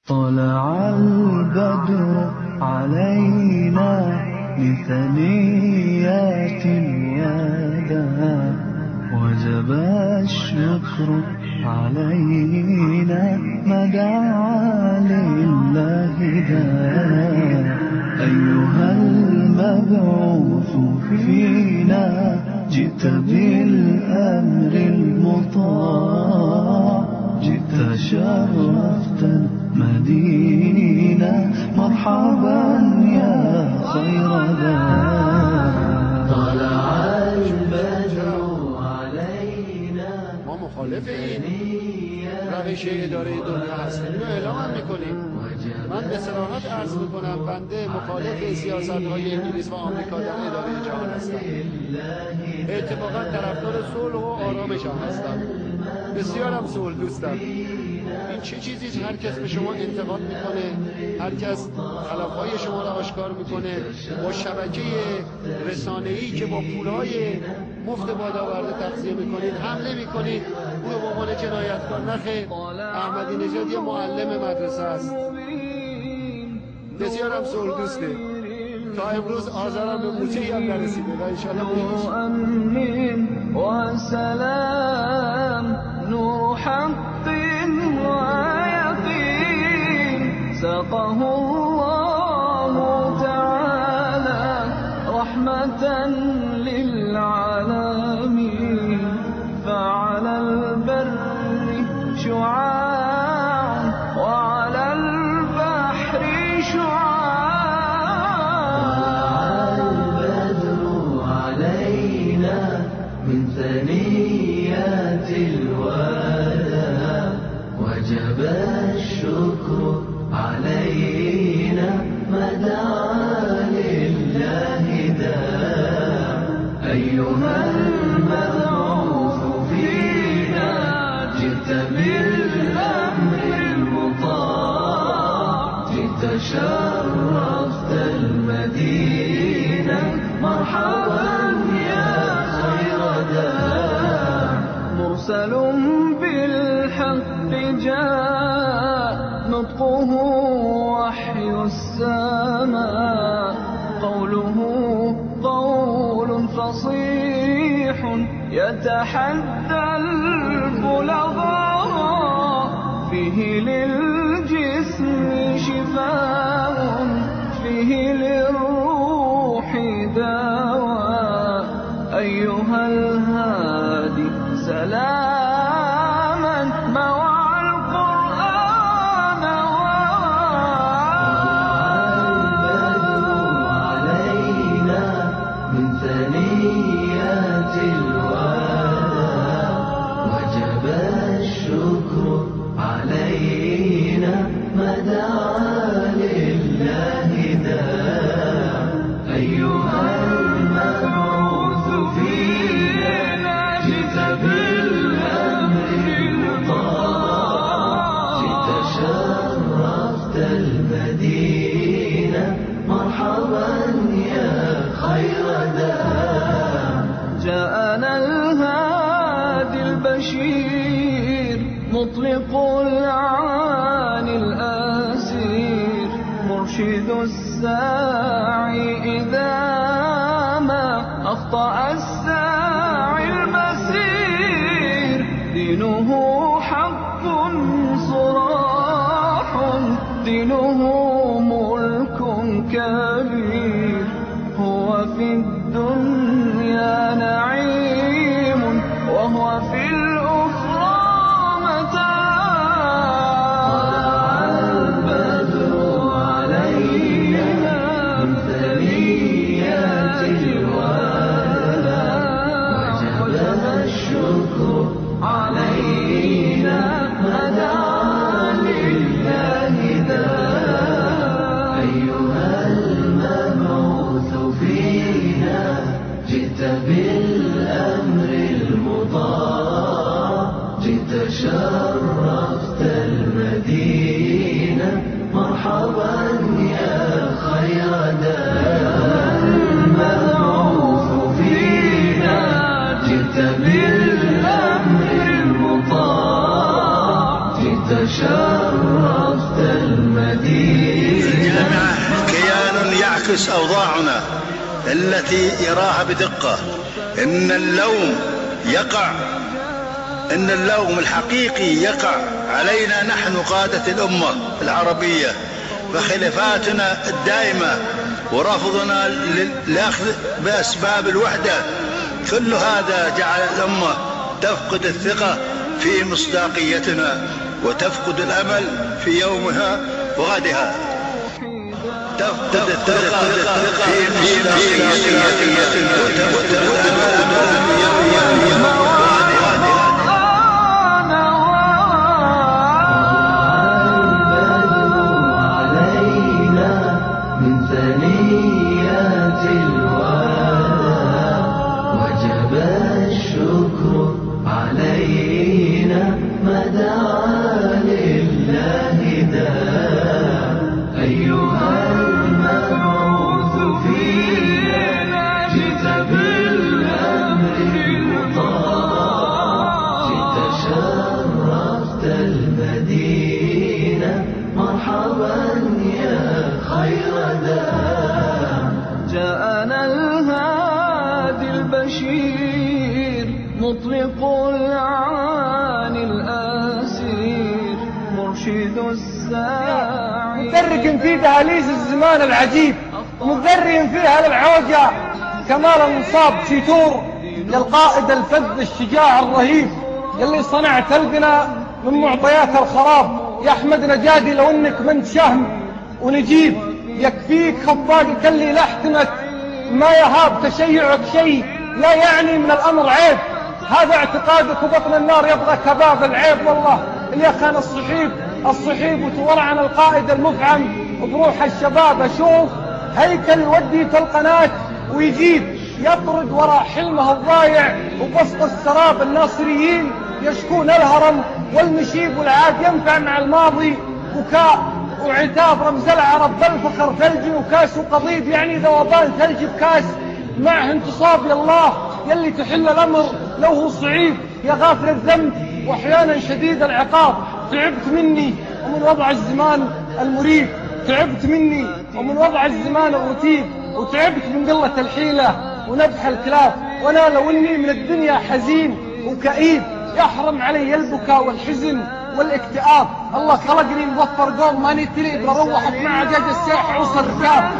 طلع البدر علينا لثنيات الوداع وجب الشكر علينا ما دعا لله داع أيها المبعوث فينا جئت بالأمر المطاع جئت شرفت المدينة مرحبا يا خير داع طلع البدر علينا. ما مخالف این روش اداره دنیا هستیم، اینو اعلام میکنیم. من به صراحت عرض میکنم بنده مخالف سیاست‌های انگلیس و آمریکا در اداره جهان هستم. اتفاقا طرفدار صلح و آرامش هم هستم. بسیارم صلح دوستم. این چه چیزی هر کس به شما انتقاد میکنه، هر کس خلافهای شما را آشکار میکنه، با شبکه رسانه‌ای که با پولهای مفت بادآورده تغذیه میکنید حمله میکنید، او به عنوان جنایتکار نخیر. احمدی نژاد یه معلم مدرسه است، بسیارم صلح دوسته. تا امروز آذرم به موچه‌ای هم نرسیده و انشاءالله مؤمن و سلام نور حق ويقين سقه الله تعالى رحمة للعالمين فعلى البر شعاع وعلى البحر شعاع البدر علينا من ثنيات الوداع وجب الشكر علينا ما دعا لله داع أيها المبعوث فينا جئت بالأمر المطاع جئت شرفت المدينة مرحبا يا خير داع مرسل بالحق جاء نطقه وحي السماء قوله قول فصيح يتحدى البلغاء فيه للجسم شفاء فيه للروح دواء أيها الهادي سلاما مع القرآن البدر علينا من ثنيات الوداع وجب الشكر علينا ما دعا لله داع أيها المبعوث فينا جئت بالأمر المطاع جئت شرفت المدينة مرحبا يا خير داع جاءنا الهادي البشير مطلق العاني الأسير مرشد الساعي إذا ما أخطأ الساعي المسير دينه حق صراح دينه ملك كبير هو في الدنيا نعيم وهو في الأخرى متاع البدر علينا من ثنيات الوداع وجب الشكر علينا ما دعا لله داع أيها المبعوث فينا جئت بالأمر المطاع جئت شرفت المدينة مرحبا يا خير داع المبعوث فينا جئت بالأمر المطاع جئت شرفت شرفت المدينة. الجامعة كيان يعكس أوضاعنا التي يراها بدقة. إن اللوم الحقيقي يقع علينا نحن قادة الأمة العربية، فخلافاتنا الدائمة ورفضنا للأخذ بأسباب الوحدة، كل هذا جعل الأمة تفقد الثقة في مصداقيتنا وتفقد الأمل في يومها وغدها. تفقد الثقة في مصداقيتنا وتفقد الأمل في يومها وغدها. علينا مدعا لله داء أيها المبعوث فينا جئت بالأمر المطاع جئت شرفت المدينة مرحبا يا خير داء جاءنا الهادي البشير مطلق العاني الآسير مرشد الساعي مدرج في دهاليز الزمان العجيب مدرج فيها للعوجة كمال المصاب شيتور للقائد الفذ الشجاع الرهيب يلي صنعت قلبنا من معطيات الخراب. يا أحمد نجادي لو انك من شهم ونجيب يكفيك خفاقك اللي لحتمك ما يهاب تشيعك شيء لا يعني من الأمر عيب. هذا اعتقادك وبطن النار يبغى كباب العيب. والله اللي خان الصحيب وتورعن القائد المفعم بروح الشباب. أشوف هيكل يودي في القناة ويجيب يطرد وراء حلمه الضايع وبسط السراب. الناصريين يشكون الهرم والمشيب والعاد ينفع مع الماضي بكاء وعتاب. رمز العرب بالفخر ثلجي وكاس وقضيب يعني ذوبان ثلج بكاس معه انتصاب. يا الله يلي تحل الأمر لو هو صعيب يا غافر الذنب وأحيانا شديد العقاب. تعبت مني ومن وضع الزمان المريب، تعبت مني ومن وضع الزمان الرتيب، وتعبت من قلة الحيلة ونبح الكلاب. وأنا لو إني من الدنيا حزين وكئيب يحرم علي البكاء والحزن والاكتئاب. الله خلقني مظفر قوم ماني تريد بروحك مع عجاج السيح عوص الركاب.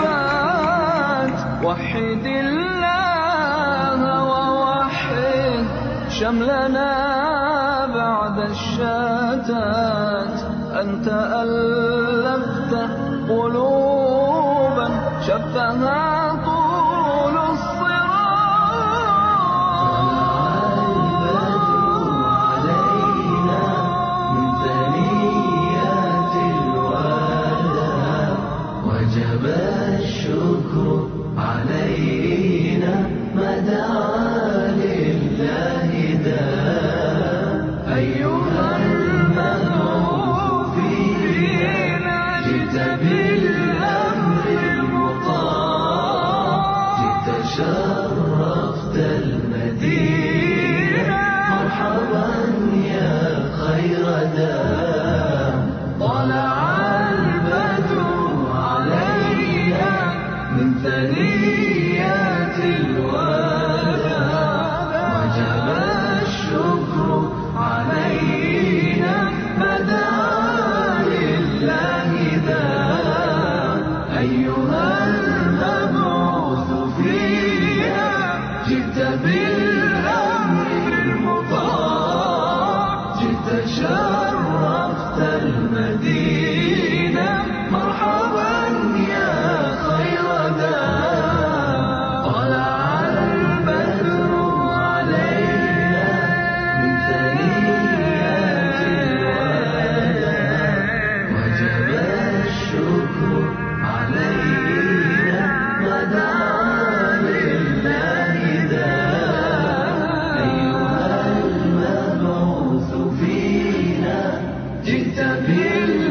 وحد الله ووحد شملنا بعد الشتات. أنت ألفت قلوبا شفها طول وجب الشكر علينا مدعا لله داء أيها المبعوث فينا جئت بالأمر المطاع جئت شرفت المدينة مرحبا يا خير داء طلع من ثنيات الوداع وجب الشكر علينا مدعا لله داء أيها المبعوث فينا جئت بالأمر المطاع جئت شرفت المدينة مرحبا يا خير طلع البدر علينا من ثنيات الوداع وجب الشكر علينا مدعا لله داء أيها المبعوث فينا جئت